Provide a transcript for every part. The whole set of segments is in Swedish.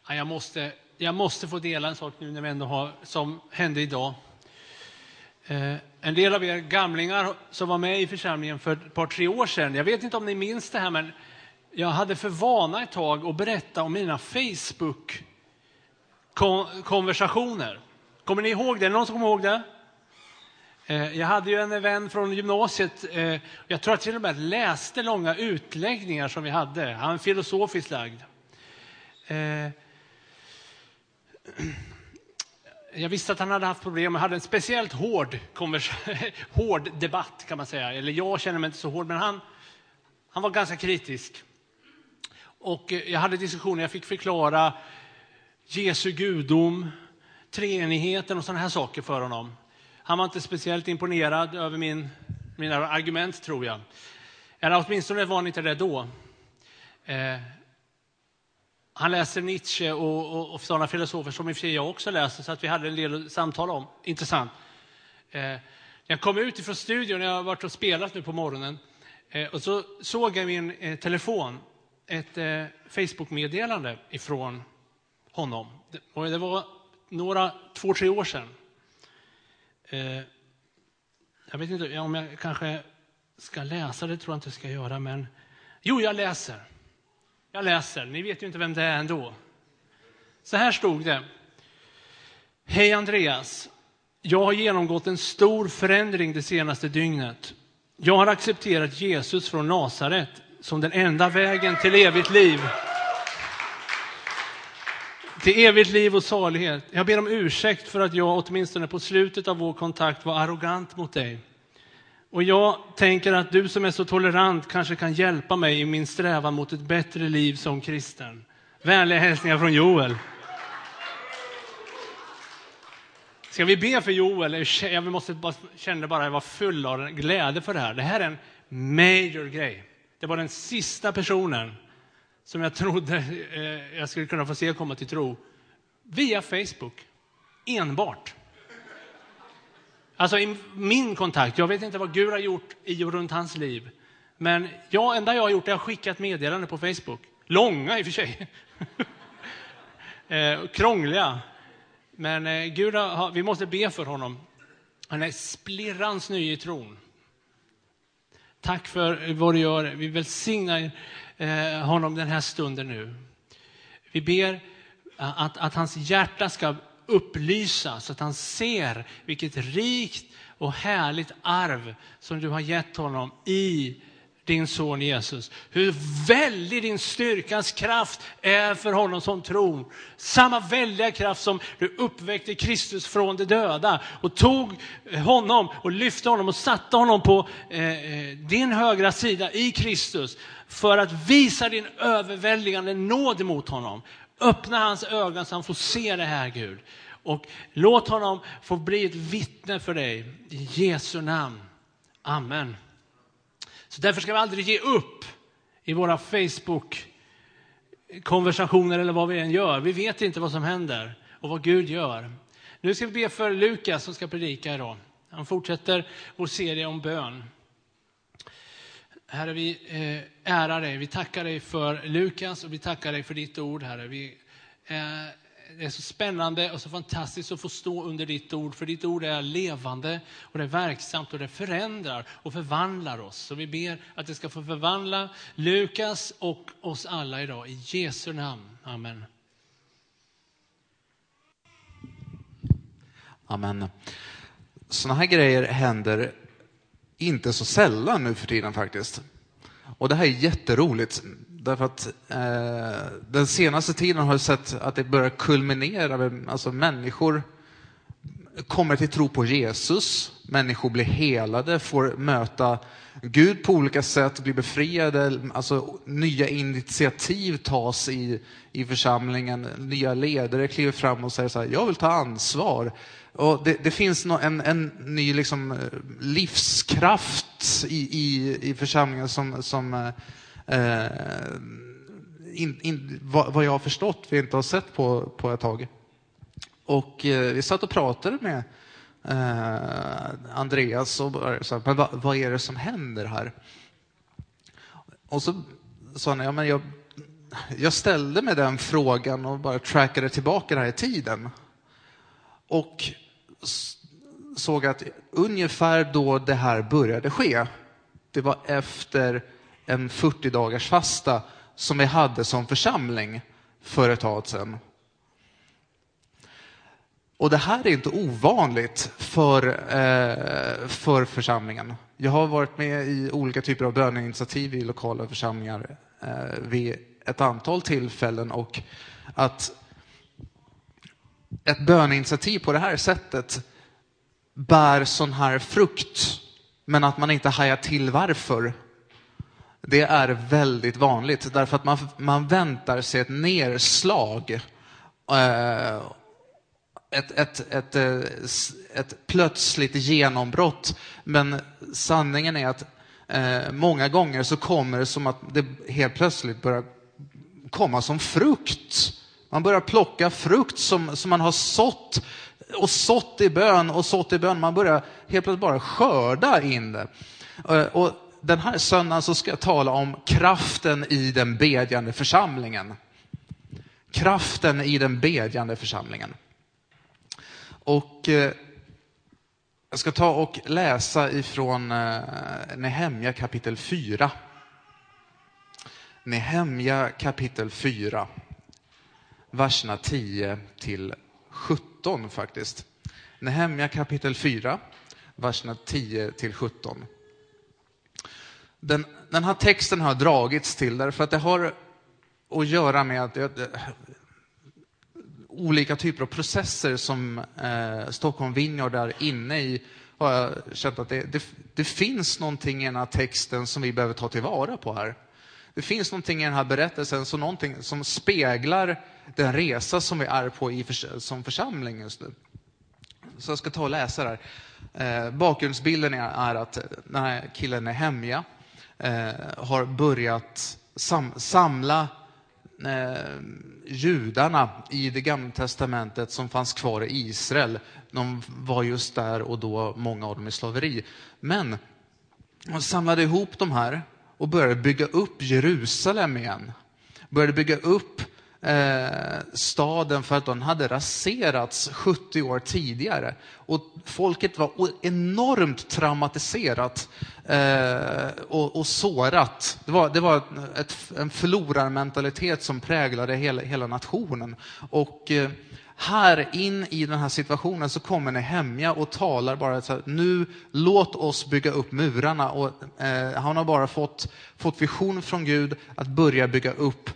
Ja, jag måste få dela en sak nu när vi ändå har, som hände idag. En del av er gamlingar som var med i församlingen för ett par, 3 år sedan. Jag vet inte om ni minns det här, men jag hade för vana ett tag att berätta om mina Facebook-konversationer. Kommer ni ihåg det? Någon som kommer ihåg det? Jag hade ju en vän från gymnasiet. Jag tror att till och med läste långa utläggningar som vi hade. Han var filosofiskt lagd. Jag visste att han hade haft problem och hade en speciellt hård debatt kan man säga. Eller jag känner mig inte så hård, men han var ganska kritisk. Och jag hade diskussioner, jag fick förklara Jesu gudom, treenigheten och sådana här saker för honom. Han var inte speciellt imponerad över mina argument, tror jag. Eller åtminstone var han inte det då. Han läser Nietzsche och sådana filosofer som i och för sig jag också läser, så att vi hade en del samtal om. Intressant. Jag kom ut ifrån studion när jag har varit och spelat nu på morgonen. Och så såg jag min telefon ett Facebook-meddelande ifrån honom. Och det var 2-3 år sedan. Jag vet inte om jag kanske ska läsa det, tror jag inte jag ska göra. Men jo, jag läser. Ni vet ju inte vem det är ändå. Så här stod det. Hej Andreas. Jag har genomgått en stor förändring det senaste dygnet. Jag har accepterat Jesus från Nasaret som den enda vägen till evigt liv. Till evigt liv och salighet. Jag ber om ursäkt för att jag åtminstone på slutet av vår kontakt var arrogant mot dig. Och jag tänker att du som är så tolerant kanske kan hjälpa mig i min strävan mot ett bättre liv som kristen. Vänliga hälsningar från Joel. Ska vi be för Joel? Jag måste känna bara att jag var full av glädje för det här. Det här är en major grej. Det var den sista personen som jag trodde jag skulle kunna få se komma till tro. Via Facebook. Enbart. Alltså i min kontakt. Jag vet inte vad Gud har gjort i och runt hans liv. Men enda jag har gjort är att skicka ett meddelande på Facebook. Långa i och för sig. Krångliga. Men Gud vi måste be för honom. Han är splirrans ny i tron. Tack för vad du gör. Vi välsignar honom den här stunden nu. Vi ber att hans hjärta ska upplysas så att han ser vilket rikt och härligt arv som du har gett honom i din son Jesus. Hur väldig din styrkans kraft är för honom som tror. Samma väldiga kraft som du uppväckte Kristus från de döda och tog honom och lyfte honom och satte honom på din högra sida i Kristus för att visa din överväldigande nåd mot honom. Öppna hans ögon så han får se det här, Gud. Och låt honom få bli ett vittne för dig i Jesu namn. Amen. Så därför ska vi aldrig ge upp i våra Facebook-konversationer eller vad vi än gör. Vi vet inte vad som händer och vad Gud gör. Nu ska vi be för Lukas som ska predika idag. Han fortsätter vår serie om bön. Herre, vi ärar dig. Vi tackar dig för Lukas och vi tackar dig för ditt ord, Herre. Det är så spännande och så fantastiskt att få stå under ditt ord. För ditt ord är levande och det är verksamt och det förändrar och förvandlar oss. Så vi ber att det ska få förvandla Lukas och oss alla idag. I Jesu namn. Amen. Amen. Såna här grejer händer inte så sällan nu för tiden faktiskt. Och det här är jätteroligt. Därför att den senaste tiden har jag sett att det börjar kulminera. Alltså människor kommer till tro på Jesus. Människor blir helade, får möta Gud på olika sätt, blir befriade. Alltså nya initiativ tas i församlingen. Nya ledare kliver fram och säger så här: jag vill ta ansvar. Och det finns en ny liksom livskraft i församlingen som vad jag har förstått vi inte har sett på ett tag. Och vi satt och pratade med Andreas och sa, men vad är det som händer här? Och så sa han, ja, men jag ställde mig den frågan och bara trackade tillbaka det här i tiden. Och såg att ungefär då det här började ske, det var efter en 40-dagars fasta som vi hade som församling för ett tag sedan. Och det här är inte ovanligt för församlingen. Jag har varit med i olika typer av böneinitiativ i lokala församlingar vid ett antal tillfällen, och att ett böneinitiativ på det här sättet bär sån här frukt, men att man inte hajar till varför. Det är väldigt vanligt, därför att man väntar sig ett nedslag, ett plötsligt genombrott. Men sanningen är att många gånger så kommer det som att det helt plötsligt börjar komma som frukt. Man börjar plocka frukt som man har sått i bön. Man börjar helt plötsligt bara skörda in det. Och den här söndagen så ska jag tala om kraften i den bedjande församlingen. Kraften i den bedjande församlingen. Och jag ska ta och läsa ifrån Nehemja kapitel 4. Nehemja kapitel 4. Verserna 10 till 17 faktiskt. Nehemja kapitel 4. Verserna 10 till 17. Den här texten har dragits till därför att det har att göra med att olika typer av processer som Stockholm Vineyard är inne i, har jag känt att det finns någonting i den här texten som vi behöver ta tillvara på här. Det finns någonting i den här berättelsen som någonting som speglar den resa som vi är på som församling just nu. Så jag ska ta och läsa det här. Bakgrundsbilden är att den här killen Nehemja har börjat samla judarna i det gamla testamentet som fanns kvar i Israel. De var just där och då många av dem i slaveri. Men de samlade ihop de här och började bygga upp Jerusalem igen. Började bygga upp staden, för att den hade raserats 70 år tidigare. Och folket var enormt traumatiserat och sårat. Det var en förlorarmentalitet som präglade hela nationen. Och här in i den här situationen så kommer Nehemja och talar bara så här: nu låt oss bygga upp murarna. Och han har bara fått vision från Gud att börja bygga upp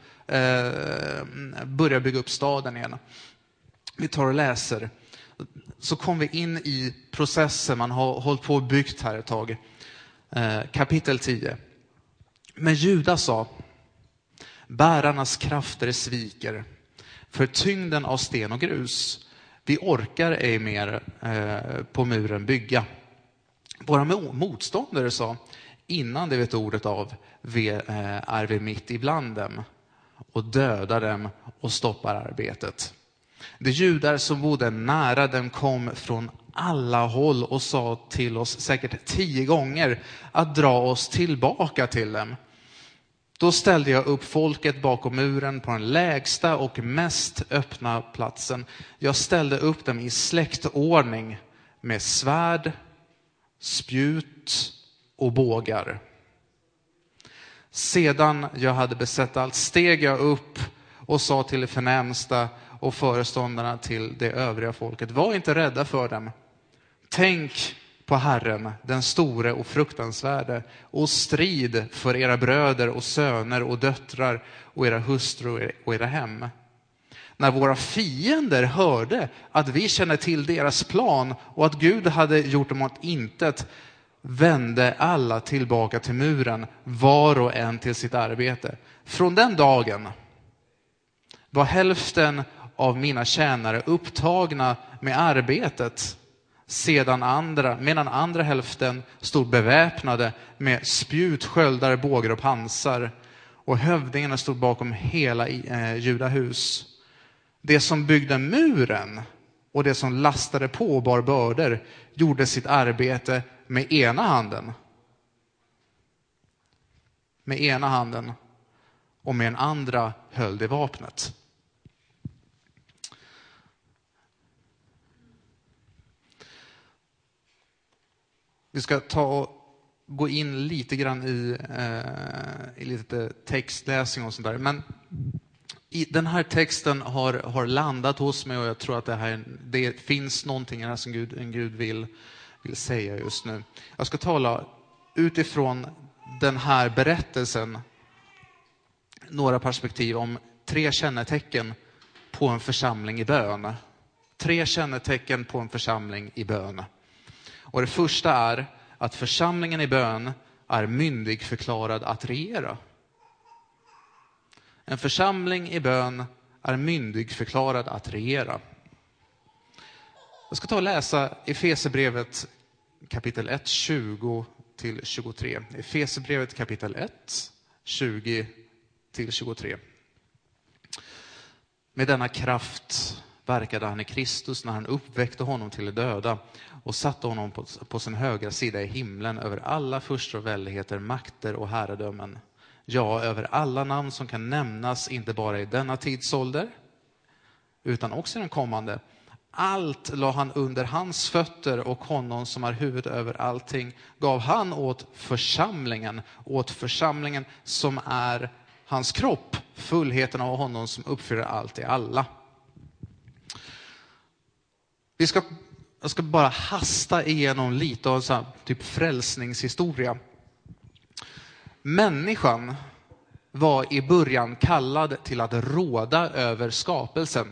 staden igen. Vi tar och läser. Så kom vi in i processen. Man har hållit på och byggt här ett tag. Kapitel 10. Men Juda sa: bärarnas krafter sviker för tyngden av sten och grus. Vi orkar ej mer på muren bygga. Våra motståndare sa: innan det vet ordet av är vi mitt ibland dem och dödar dem och stoppar arbetet. De judar som bodde nära dem kom från alla håll och sa till oss säkert 10 gånger att dra oss tillbaka till dem. Då ställde jag upp folket bakom muren på den lägsta och mest öppna platsen. Jag ställde upp dem i släktordning med svärd, spjut och bågar. Sedan jag hade besett allt steg jag upp och sa till de förnämsta och föreståndarna till det övriga folket: var inte rädda för dem. Tänk på Herren, den store och fruktansvärde, och strid för era bröder och söner och döttrar och era hustrur och era hem. När våra fiender hörde att vi kände till deras plan och att Gud hade gjort dem åt intet, vände alla tillbaka till muren, var och en till sitt arbete. Från den dagen var hälften av mina tjänare upptagna med arbetet, medan andra hälften stod beväpnade med spjut, sköldar, bågar och pansar, och hövdingarna stod bakom hela judahus. Det som byggde muren och det som lastade på och bar bördor gjorde sitt arbete med ena handen. och med den andra höll det vapnet. Vi ska gå in lite grann i lite textläsning och sånt där. Men den här texten har landat hos mig, och jag tror att det finns någonting här som Gud vill säga just nu. Jag ska tala utifrån den här berättelsen, några perspektiv om 3 kännetecken på en församling i bön. 3 kännetecken på en församling i bön. Och det första är att församlingen i bön är myndigförklarad att regera. En församling i bön är myndigförklarad att regera. Jag ska ta och läsa Efesierbrevet kapitel 1, 20-23. Efesierbrevet kapitel 1, 20-23. Med denna kraft verkade han i Kristus när han uppväckte honom till de döda och satte honom på sin högra sida i himlen över alla förstar och väldigheter, makter och herradömen. Ja, över alla namn som kan nämnas, inte bara i denna tidsålder utan också i den kommande. Allt la han under hans fötter, och honom som är huvud över allting gav han åt församlingen som är hans kropp, fullheten av honom som uppfyller allt i alla. Jag ska bara hasta igenom lite av så här, typ frälsningshistoria. Människan var i början kallad till att råda över skapelsen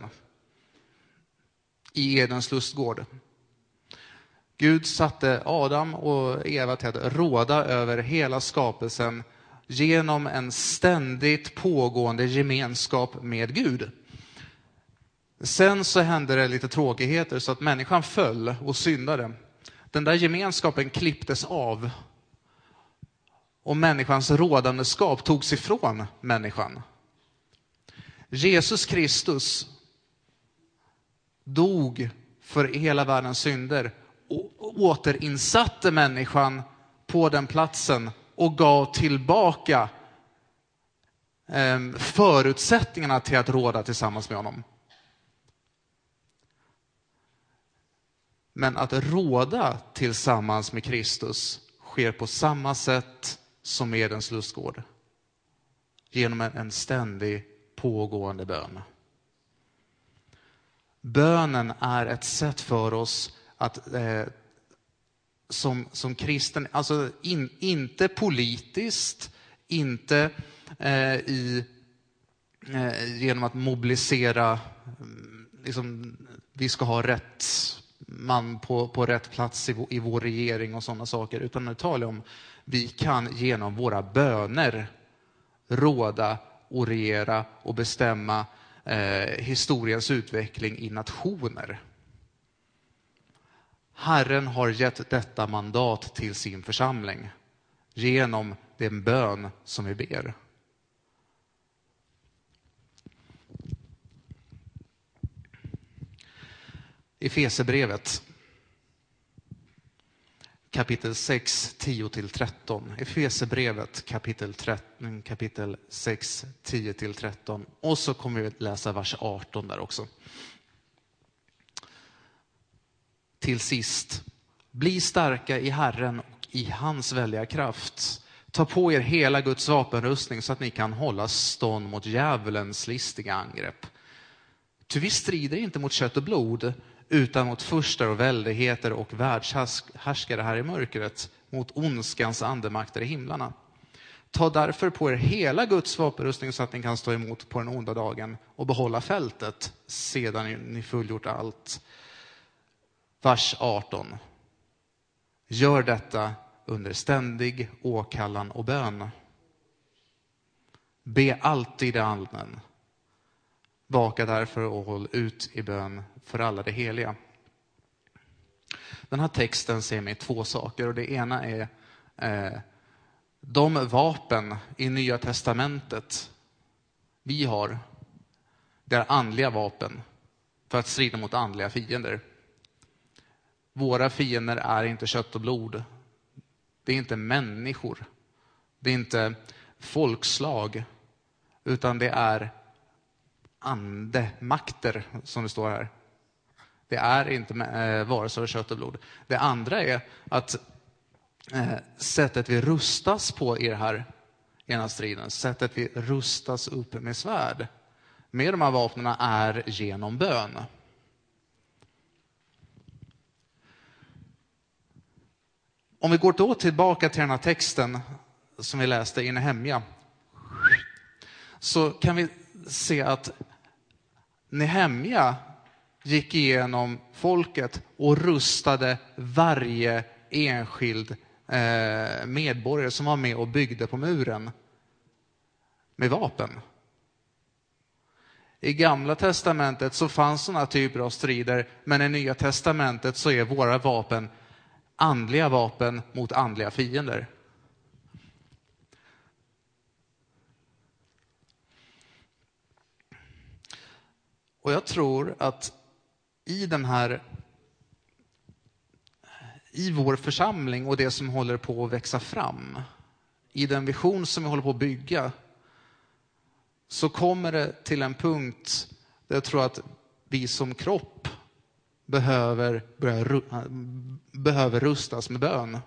i Edens lustgård. Gud satte Adam och Eva till att råda över hela skapelsen genom en ständigt pågående gemenskap med Gud. Sen så hände det lite tråkigheter så att människan föll och syndade. Den där gemenskapen klipptes av. Och människans rådandeskap togs ifrån människan. Jesus Kristus dog för hela världens synder och återinsatte människan på den platsen och gav tillbaka förutsättningarna till att råda tillsammans med honom. Men att råda tillsammans med Kristus sker på samma sätt som Edens lustgård. Genom en ständig pågående bön. Bönen är ett sätt för oss att som kristen, alltså inte politiskt, inte genom att mobilisera, liksom, vi ska ha rätt man på rätt plats i vår regering och sådana saker, utan nu talar om vi kan genom våra böner råda och regera och bestämma historiens utveckling i nationer. Herren har gett detta mandat till sin församling genom den bön som vi ber. Efesierbrevet kapitel 6, 10-13. Efesierbrevet kapitel 6, 10-13. Och så kommer vi läsa vers 18 där också. Till sist, bli starka i Herren och i hans väldiga kraft. Ta på er hela Guds vapenrustning så att ni kan hålla stånd mot djävulens listiga angrepp. Ty vi strider inte mot kött och blod, utan mot furstar och väldigheter och världshärskare här i mörkret, mot ondskans andemakter i himlarna. Ta därför på er hela Guds vapenrustning så att ni kan stå emot på den onda dagen och behålla fältet sedan ni fullgjort allt. Vers 18. Gör detta under ständig åkallan och bön. Be alltid i anden. Vaka därför och håll ut i bön för alla de heliga. Den här texten säger mig 2 saker, och det ena är de vapen i Nya testamentet vi har, det är andliga vapen för att strida mot andliga fiender. Våra fiender är inte kött och blod. Det är inte människor. Det är inte folkslag. utan det är andemakter som det står här. Det är inte varelser av kött och blod. Det andra är att sättet vi rustas på i den här striden, sättet vi rustas upp med svärd, med de här vapnen är genom bön. Om vi går då tillbaka till den här texten som vi läste i Nehemja, så kan vi se att Nehemja gick igenom folket och rustade varje enskild medborgare som var med och byggde på muren med vapen. I Gamla testamentet så fanns sådana typer av strider, men i Nya testamentet så är våra vapen andliga vapen mot andliga fiender. Och jag tror att i vår församling och det som håller på att växa fram, i den vision som vi håller på att bygga, så kommer det till en punkt där jag tror att vi som kropp behöver rustas med bön.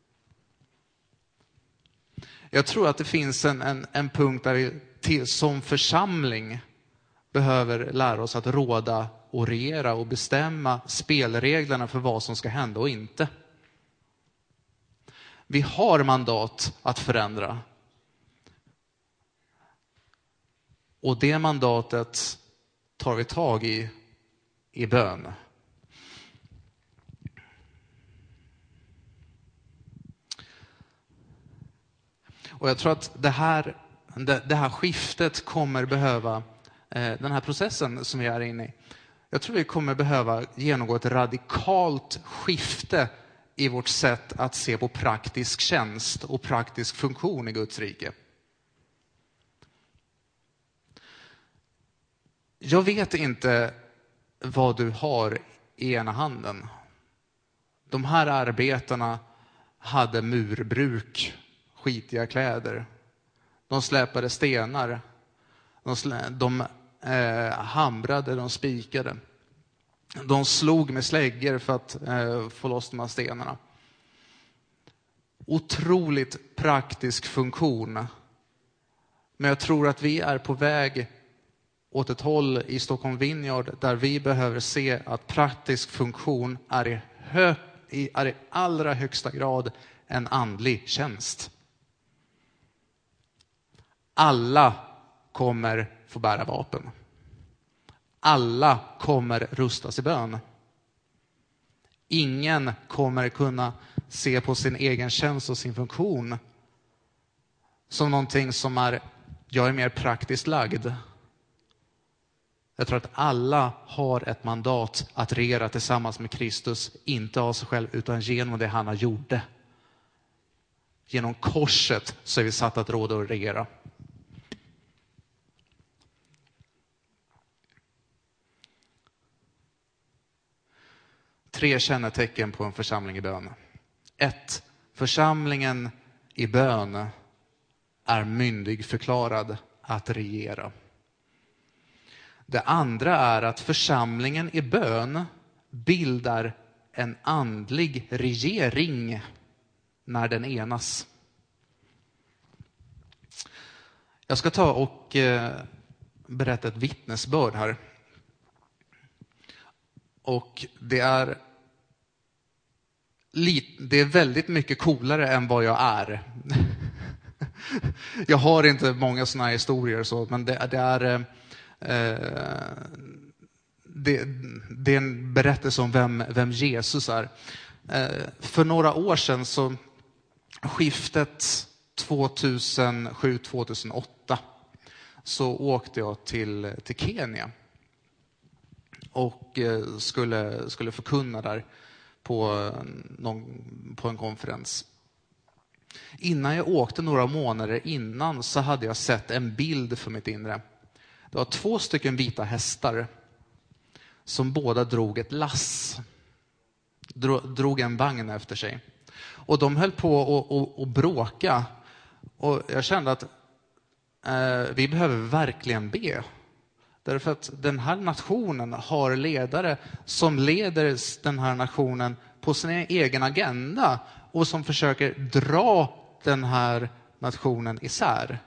Jag tror att det finns en punkt där vi som församling behöver lära oss att råda och regera och bestämma spelreglerna för vad som ska hända och inte. Vi har mandat att förändra. Och det mandatet tar vi tag i bön. Och jag tror att det här skiftet kommer behöva, den här processen som vi är inne i, jag tror vi kommer behöva genomgå ett radikalt skifte i vårt sätt att se på praktisk tjänst och praktisk funktion i Guds rike. Jag vet inte vad du har i ena handen. De här arbetarna hade murbruk, skitiga kläder. De släpade stenar. De hamrade, de spikade. De slog med släggor för att få loss de här stenarna. Otroligt praktisk funktion. Men jag tror att vi är på väg åt ett håll i Stockholm Vineyard där vi behöver se att praktisk funktion är i allra högsta grad en andlig tjänst. Alla kommer få bära vapen. Alla kommer rustas i bön. Ingen kommer kunna se på sin egen tjänst och sin funktion som någonting som jag är mer praktiskt lagd. Jag tror att alla har ett mandat att regera tillsammans med Kristus, inte av sig själv utan genom det han har gjort. Genom korset så är vi satt att råda och regera. Tre kännetecken på en församling i bön. 1. Församlingen i bön är myndig förklarad att regera. Det andra är att församlingen i bön bildar en andlig regering när den enas. Jag ska ta och berätta ett vittnesbörd här. Och det är väldigt mycket coolare än vad jag är. Jag har inte många såna här historier så, men det är en berättelse om vem Jesus är. För några år sedan, så skiftet 2007-2008, så åkte jag till Kenya och skulle förkunna där på en konferens. Innan jag åkte, några månader innan, så hade jag sett en bild för mitt inre. Det var 2 stycken vita hästar som båda drog ett lass. Drog en vagn efter sig. Och de höll på att bråka. Och jag kände att vi behöver verkligen be. Därför att den här nationen har ledare som leder den här nationen på sin egen agenda och som försöker dra den här nationen isär.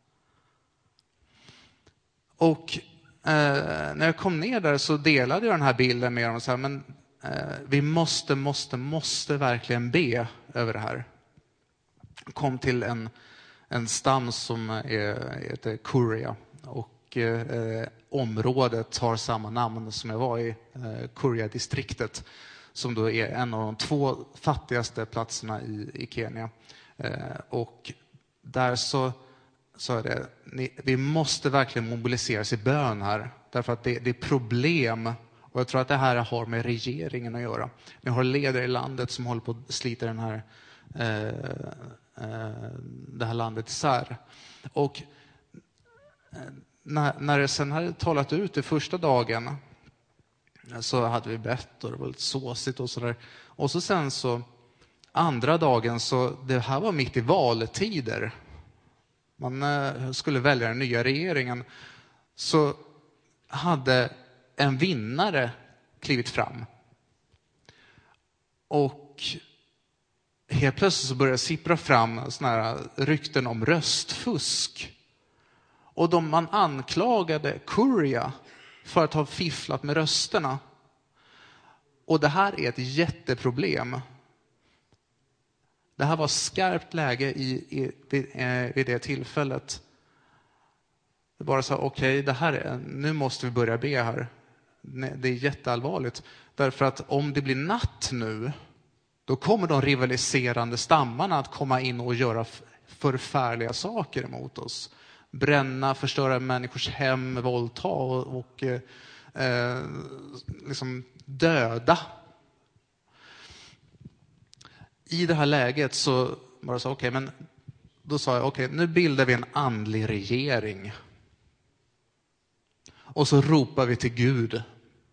Och när jag kom ner där så delade jag den här bilden med dem och sa, men vi måste verkligen be över det här. Jag kom till en stam som heter Kuria, och området har samma namn som jag var i, Kuria-distriktet, som då är en av de 2 fattigaste platserna i Kenya. Och där så är det, vi måste verkligen mobiliseras i bön här, därför att det är problem, och jag tror att det här har med regeringen att göra. Ni har ledare i landet som håller på att slita det här landet isär. Och när det sen hade talat ut i första dagen så hade vi bett och det var lite såsigt och sådär. Och så sen så andra dagen, så det här var mitt i valtider. Man skulle välja den nya regeringen. Så hade en vinnare klivit fram. Och helt plötsligt så började sippra fram såna här rykten om röstfusk. Och man anklagade Kuria för att ha fifflat med rösterna. Och det här är ett jätteproblem. Det här var skarpt läge vid det tillfället. Det bara sa, okej, nu måste vi börja be här. Det är jätteallvarligt. Därför att om det blir natt nu, då kommer de rivaliserande stammarna att komma in och göra förfärliga saker emot oss. Bränna, förstöra människors hem, våldta och liksom döda. I det här läget så bara sa då sa jag, nu bildar vi en andlig regering. Och så ropar vi till Gud.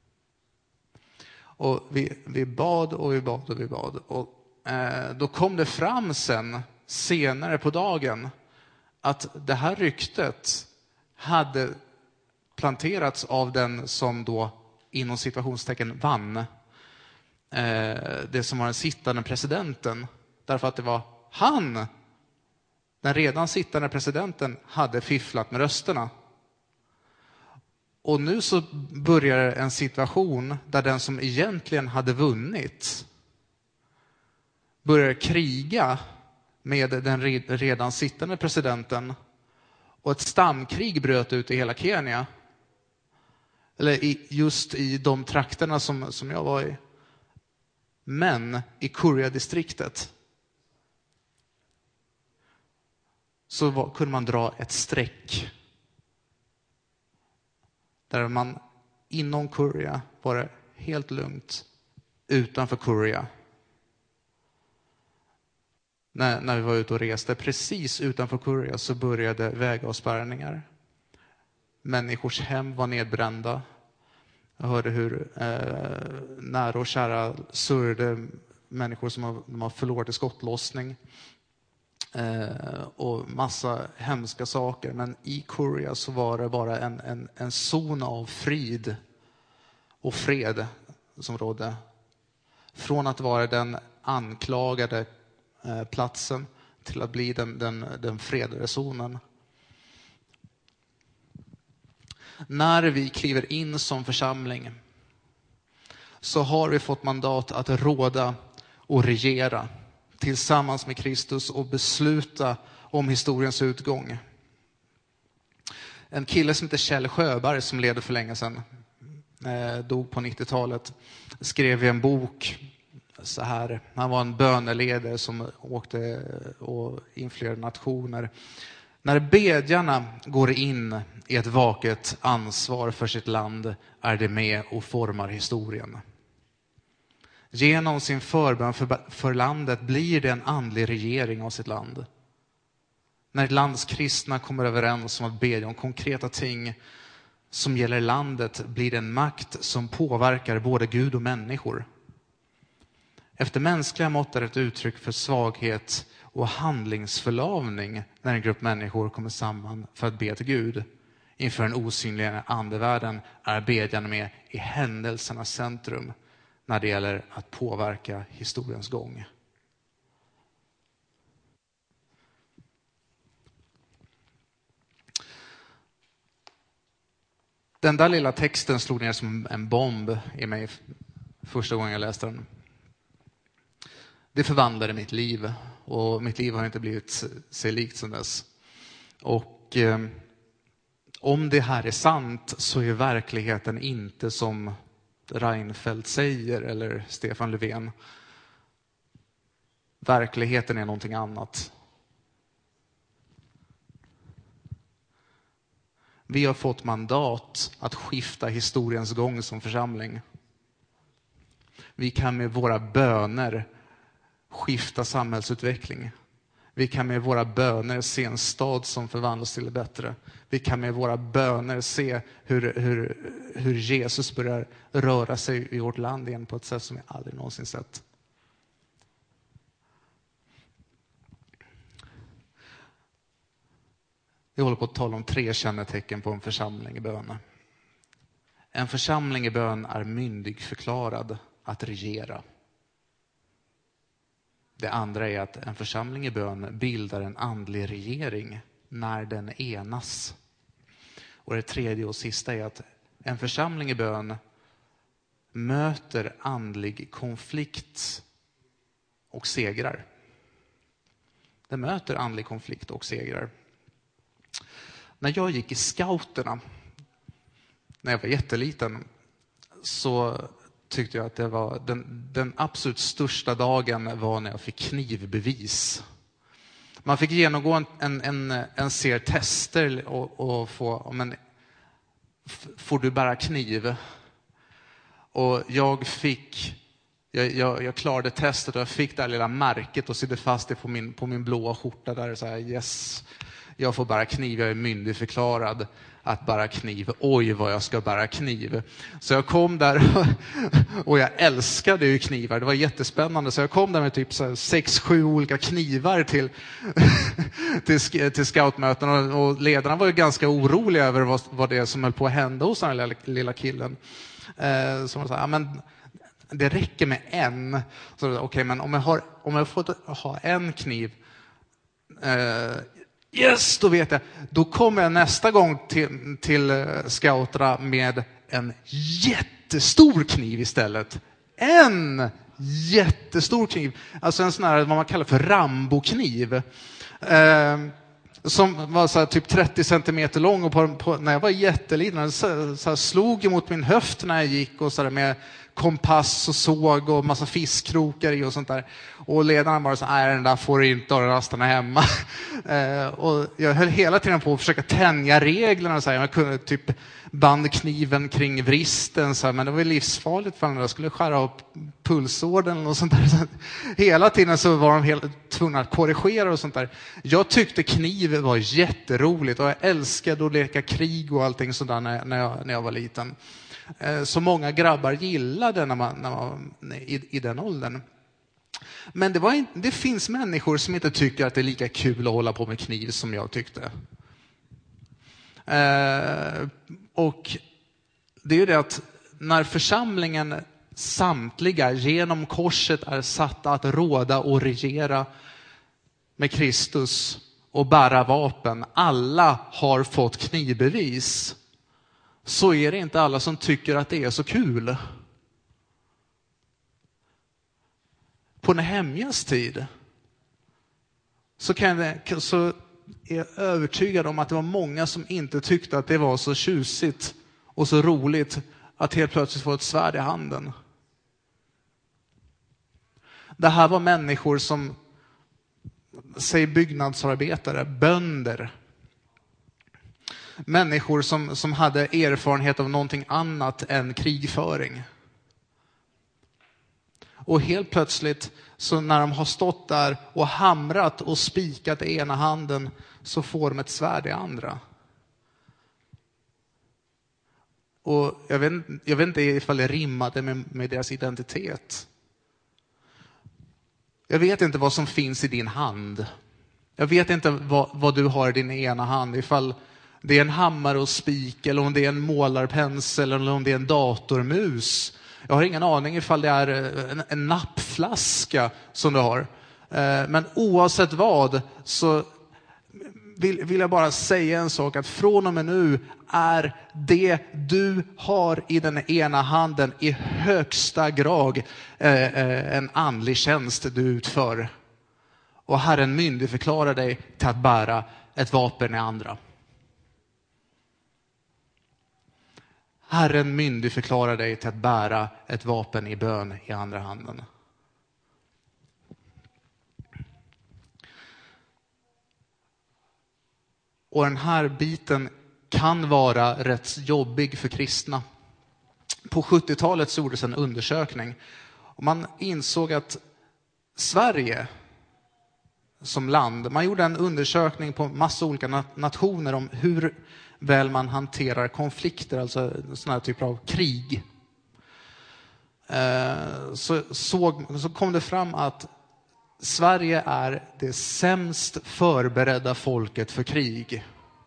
Och vi bad och vi bad och vi bad. Och då kom det fram senare på dagen att det här ryktet hade planterats av den som då inom situationstecken vann. Det som var den sittande presidenten. Därför att det var den redan sittande presidenten, hade fifflat med rösterna. Och nu så börjar en situation där den som egentligen hade vunnit börjar kriga med den redan sittande presidenten. Och ett stamkrig bröt ut i hela Kenya. Eller just i de trakterna som jag var i. Men i Kuria-distriktet så kunde man dra ett streck. Där man inom Kuria var det helt lugnt. Utanför Kuria, när vi var ute och reste, precis utanför Kuria, så började vägavspärrningar. Människors hem var nedbrända. Jag hörde hur nära och kära sörjde människor som har förlorat i skottlossning. Och massa hemska saker. Men i Kuria så var det bara en zon av frid och fred som rådde. Från att vara den anklagade platsen till att bli den fredade zonen. När vi kliver in som församling så har vi fått mandat att råda och regera tillsammans med Kristus och besluta om historiens utgång. En kille som heter Kjell Sjöberg, som levde för länge sedan, dog på 90-talet, skrev i en bok så här. Han var en böneledare som åkte och influerade nationer. När bedjarna går in i ett vaket ansvar för sitt land är det med och formar historien. Genom sin förbön för landet blir det en andlig regering av sitt land. När ett lands kristna kommer överens om att bedja om konkreta ting som gäller landet blir det en makt som påverkar både Gud och människor. Efter mänskliga mått är ett uttryck för svaghet och handlingsförlamning när en grupp människor kommer samman för att be till Gud. Inför den osynliga andevärlden är bedjan med i händelsernas centrum när det gäller att påverka historiens gång. Den där lilla texten slog ner som en bomb i mig första gången jag läste den. Det förvandlade mitt liv, och mitt liv har inte blivit sig likt sedan dess. Och om det här är sant så är verkligheten inte som Reinfeldt säger eller Stefan Löfven. Verkligheten är någonting annat. Vi har fått mandat att skifta historiens gång som församling. Vi kan med våra böner skifta samhällsutveckling. Vi kan med våra böner se en stad som förvandlas till det bättre. Vi kan med våra böner se hur Jesus börjar röra sig i vårt land igen på ett sätt som vi aldrig någonsin sett. Vi håller på att tala om 3 kännetecken på en församling i bön. En församling i bön är myndigförklarad att regera. Det andra är att en församling i bön bildar en andlig regering när den enas. Och det tredje och sista är att en församling i bön möter andlig konflikt och segrar. Den möter andlig konflikt och segrar. När jag gick i scouterna, när jag var jätteliten, så tyckte jag att det var den absolut största dagen var när jag fick knivbevis. Man fick genomgå en serie tester och få, men får du bära kniv? Och jag klarade testet och jag fick det här lilla märket och sydde fast det på min blåa skjorta där, så här, yes, jag får bära kniv, jag är myndigförklarad att bära kniv. Oj, vad jag ska bära kniv. Så jag kom där och jag älskade ju knivar. Det var jättespännande. Så jag kom där med typ 6-7 olika knivar till scoutmöten. Och ledarna var ju ganska oroliga över vad det är som höll på att hända hos den här lilla killen. Så man sa, ja, men det räcker med en. Så okej, men om jag får ha en kniv, yes, då vet jag. Då kommer jag nästa gång till scouterna med en jättestor kniv istället. En jättestor kniv. Alltså en sån här, vad man kallar för Rambo-kniv. Som var så här, typ 30 centimeter lång. Och när jag var jätteliten så här, slog emot min höft när jag gick. Och så där, med kompass och såg och massa fiskkrokar i och sånt där. Och ledaren bara så här, nej, den där får du inte ha, den stanna hemma. Och jag höll hela tiden på att försöka tänja reglerna. Så här. Jag kunde typ band kniven kring vristen. Så här. Men det var livsfarligt för jag skulle skära upp pulsådern och sånt där. Så hela tiden så var de helt tvungna att korrigera och sånt där. Jag tyckte kniv var jätteroligt. Och jag älskade att leka krig och allting sådär när jag var liten. Så många grabbar gillade när man i den åldern. Men det finns människor som inte tycker att det är lika kul att hålla på med kniv som jag tyckte. Och det är ju det att när församlingen samtliga genom korset är satta att råda och regera med Kristus och bära vapen, alla har fått knivbevis, så är det inte alla som tycker att det är så kul. På Nehemjas tid så är jag övertygad om att det var många som inte tyckte att det var så tjusigt och så roligt att helt plötsligt få ett svärd i handen. Det här var människor som, säg byggnadsarbetare, bönder. Människor som hade erfarenhet av någonting annat än krigföring. Och helt plötsligt, så när de har stått där och hamrat och spikat i ena handen, så får de ett svärd i andra. Och jag vet inte ifall det rimmade med deras identitet. Jag vet inte vad som finns i din hand. Jag vet inte vad du har i din ena hand. Ifall det är en hammare och spik, eller om det är en målarpensel, eller om det är en datormus. Jag har ingen aning ifall det är en nappflaska som du har. Men oavsett vad så vill jag bara säga en sak, att från och med nu är det du har i den ena handen i högsta grad en andlig tjänst du utför. Och Herren myndigförklarar dig till att bära ett vapen i andra. Herren myndigförklarar dig till att bära ett vapen i bön i andra handen. Och den här biten kan vara rätt jobbig för kristna. På 70-talet så gjordes en undersökning. Och man insåg att Sverige som land, man gjorde en undersökning på massa olika nationer om hur väl man hanterar konflikter, alltså sådana här typer av krig. Så kom det fram att Sverige är det sämst förberedda folket för krig.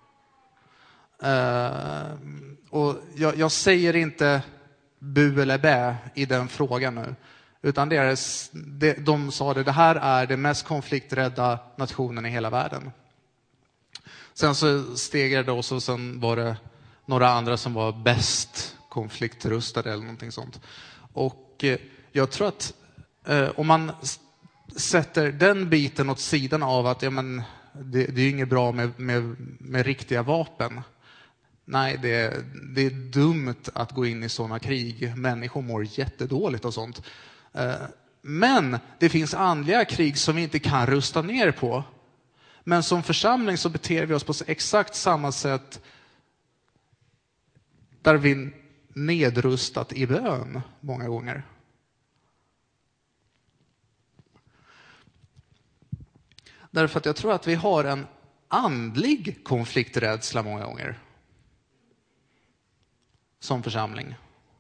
Och jag säger inte bu eller bä i den frågan nu. Utan de sa det här är det mest konflikträdda nationen i hela världen. Sen så stegrade det och sen var det några andra som var bäst konfliktrustade eller någonting sånt. Och jag tror att om man sätter den biten åt sidan av att det är inget bra med riktiga vapen. Nej, det är dumt att gå in i sådana krig. Människor mår jättedåligt och sånt. Men det finns andliga krig som vi inte kan rusta ner på. Men som församling så beter vi oss på exakt samma sätt där vi nedrustat i bön många gånger. Därför att jag tror att vi har en andlig konflikträdsla många gånger. Som församling.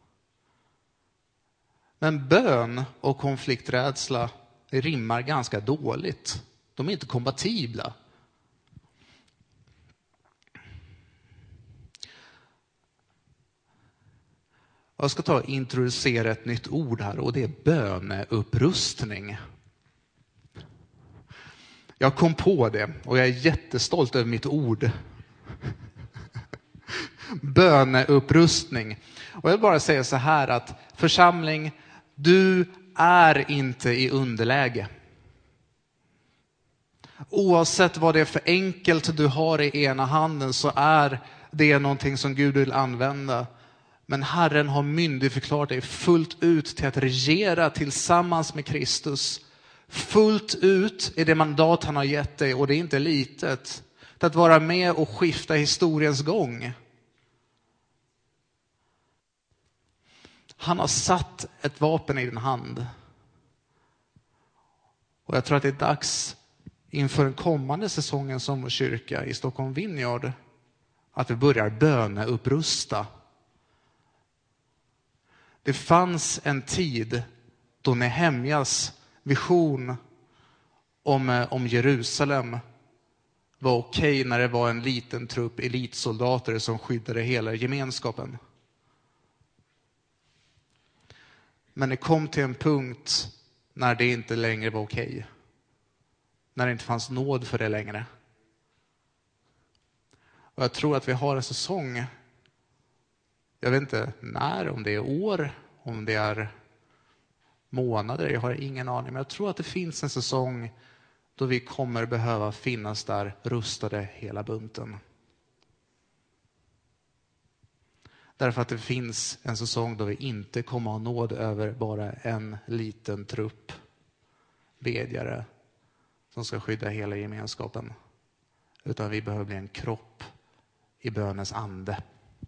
Men bön och konflikträdsla rimmar ganska dåligt. De är inte kompatibla. Jag ska ta och introducera ett nytt ord här, och det är böneupprustning. Jag kom på det och jag är jättestolt över mitt ord. Böneupprustning. Och jag vill bara säga så här att församling, du är inte i underläge. Oavsett vad det är för enkelt du har i ena handen så är det någonting som Gud vill använda. Men Herren har myndigförklarat dig fullt ut till att regera tillsammans med Kristus. Fullt ut är det mandat han har gett dig, och det är inte litet. Till att vara med och skifta historiens gång. Han har satt ett vapen i din hand. Och jag tror att det är dags inför den kommande säsongen som kyrka i Stockholm Vineyard att vi börjar böneupprusta. Det fanns en tid då Nehemjas vision om Jerusalem var okej när det var en liten trupp elitsoldater som skyddade hela gemenskapen. Men det kom till en punkt när det inte längre var okej. När det inte fanns nåd för det längre. Och jag tror att vi har en säsong. Jag vet inte när, om det är år, om det är månader. Jag har ingen aning. Men jag tror att det finns en säsong då vi kommer behöva finnas där rustade hela bunten. Därför att det finns en säsong då vi inte kommer ha nåd över bara en liten trupp bedjare som ska skydda hela gemenskapen. Utan vi behöver bli en kropp i bönens ande.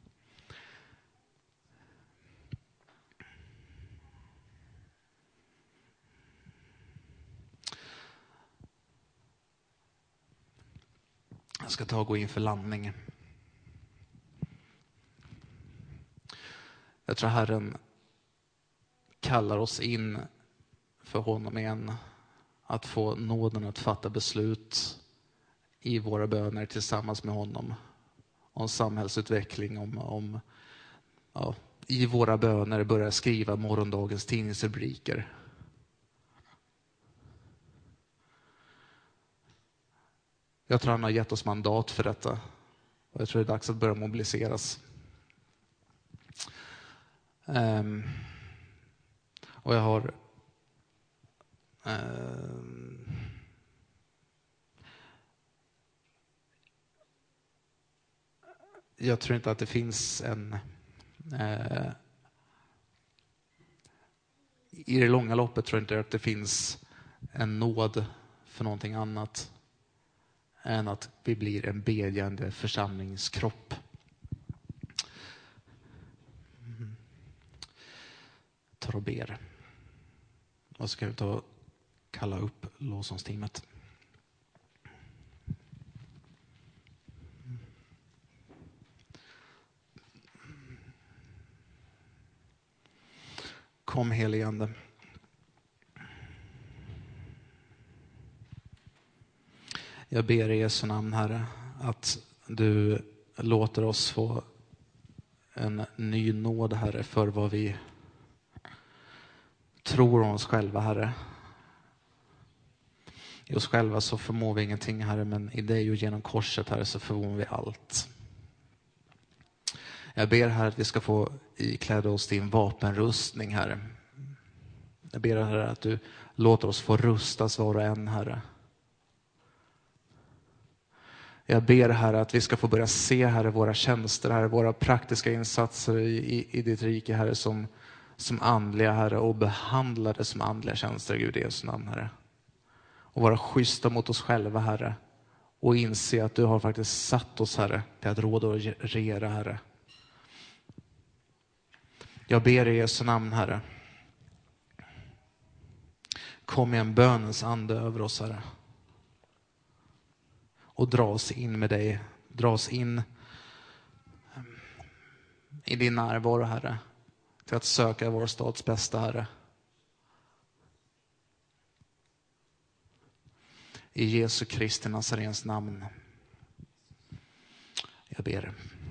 Jag ska ta och gå in för landning. Jag tror Herren kallar oss in för honom igen. att få nåden att fatta beslut i våra böner tillsammans med honom. Om samhällsutveckling, om i våra böner börja skriva morgondagens tidningsrubriker. Jag tror han har gett oss mandat för detta. Och jag tror det är dags att börja mobiliseras. Och jag har jag tror inte att det finns i det långa loppet tror jag inte att det finns en nåd för någonting annat än att vi blir en bedjande församlingskropp. Tar och ber. Och så ska vi ta och kalla upp lovsångsteamet. Kom helige Ande. Jag ber i Jesu namn, Herre, att du låter oss få en ny nåd, Herre, för vad vi tror om oss själva, Herre. I oss själva så förmår vi ingenting, Herre, men i dig och genom korset, Herre, så förmår vi allt. Jag ber, Herre, att vi ska få ikläda oss din vapenrustning, Herre. Jag ber, Herre, att du låter oss få rustas var och en, Herre. Jag ber, Herre, att vi ska få börja se, Herre, våra tjänster, Herre, våra praktiska insatser i ditt rike, Herre, som andliga, Herre, och behandlade som andliga tjänster, Gud, i Jesu namn, Herre. Och vara schyssta mot oss själva, Herre, och inse att du har faktiskt satt oss, Herre, till att råda och regera, Herre. Jag ber i Jesu namn, Herre. Kom med en bönens ande över oss, Herre. Och dra oss in med dig. Dra oss in i din närvaro, Herre. Till att söka vår stads bästa, Herre. I Jesu Kristi Nazarens namn. Jag ber.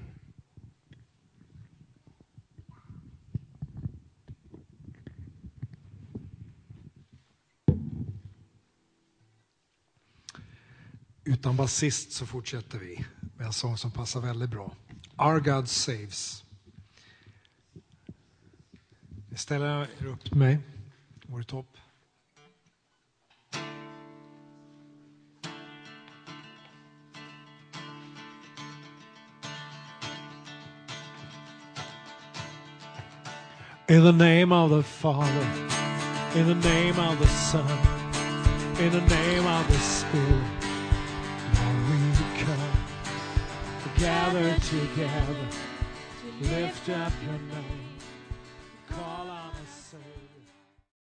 Utan basist så fortsätter vi med en sång som passar väldigt bra. Our God Saves. Jag ställer er upp till mig. Vår topp. In the name of the Father, in the name of the Son, in the name of the Spirit, Lord, we come to gather together, to lift up your name, call on the Savior.